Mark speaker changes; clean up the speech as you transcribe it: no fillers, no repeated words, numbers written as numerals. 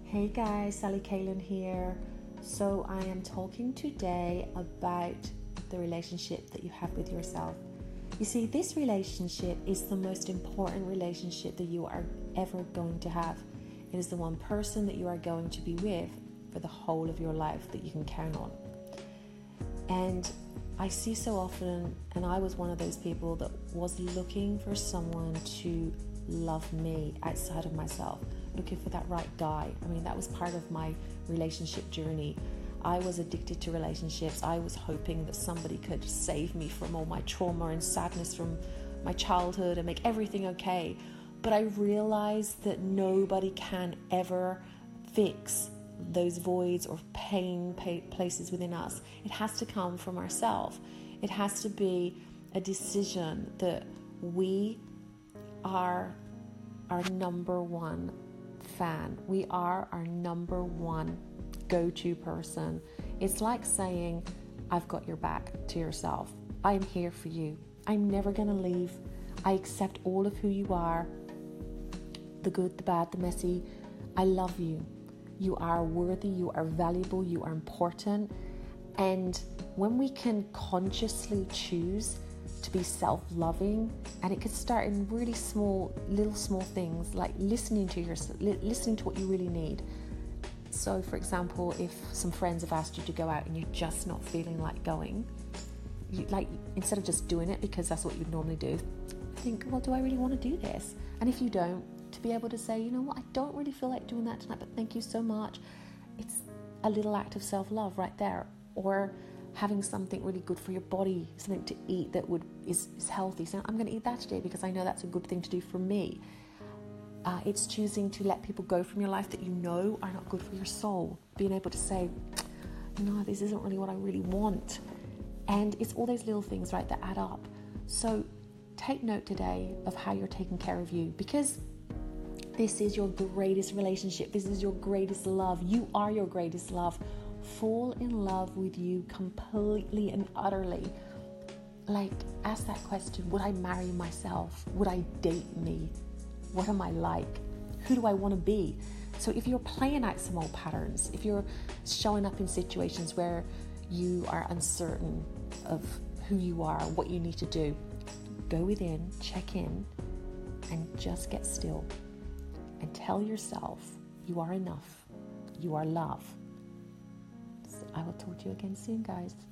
Speaker 1: Hey guys, Sally Kalen here. So I am talking today about the relationship that you have with yourself. You see, this relationship is the most important relationship that you are ever going to have. It is the one person that you are going to be with for the whole of your life that you can count on. And I see so often, and I was one of those people that was looking for someone to love me outside of myself, looking for that right guy. I mean, that was part of my relationship journey. I was addicted to relationships. I was hoping that somebody could save me from all my trauma and sadness from my childhood and make everything okay. But I realized that nobody can ever fix those voids or pain places within us. It has to come from ourselves. It has to be a decision that we are our number one fan. We are our number one go-to person. It's like saying, I've got your back to yourself. I'm here for you. I'm never going to leave. I accept all of who you are, the good, the bad, the messy. I love you. You are worthy, you are valuable, you are important. And when we can consciously choose to be self-loving, and it could start in really small things, like listening to what you really need. So for example, if some friends have asked you to go out and you're just not feeling like going, instead of just doing it because that's what you'd normally do, think, well, do I really want to do this? And if you don't, to be able to say, you know what, I don't really feel like doing that tonight, but thank you so much. It's a little act of self-love right there. Or having something really good for your body, something to eat that is healthy. So I'm going to eat that today because I know that's a good thing to do for me. It's choosing to let people go from your life that you know are not good for your soul. Being able to say, no, this isn't really what I really want. And it's all those little things, right, that add up. So take note today of how you're taking care of you, because this is your greatest relationship. This is your greatest love. You are your greatest love. Fall in love with you completely and utterly. Like, ask that question, would I marry myself? Would I date me? What am I like? Who do I want to be? So if you're playing out some old patterns, if you're showing up in situations where you are uncertain of who you are, what you need to do, go within, check in, and just get still. And tell yourself you are enough. You are love. So I will talk to you again soon, guys.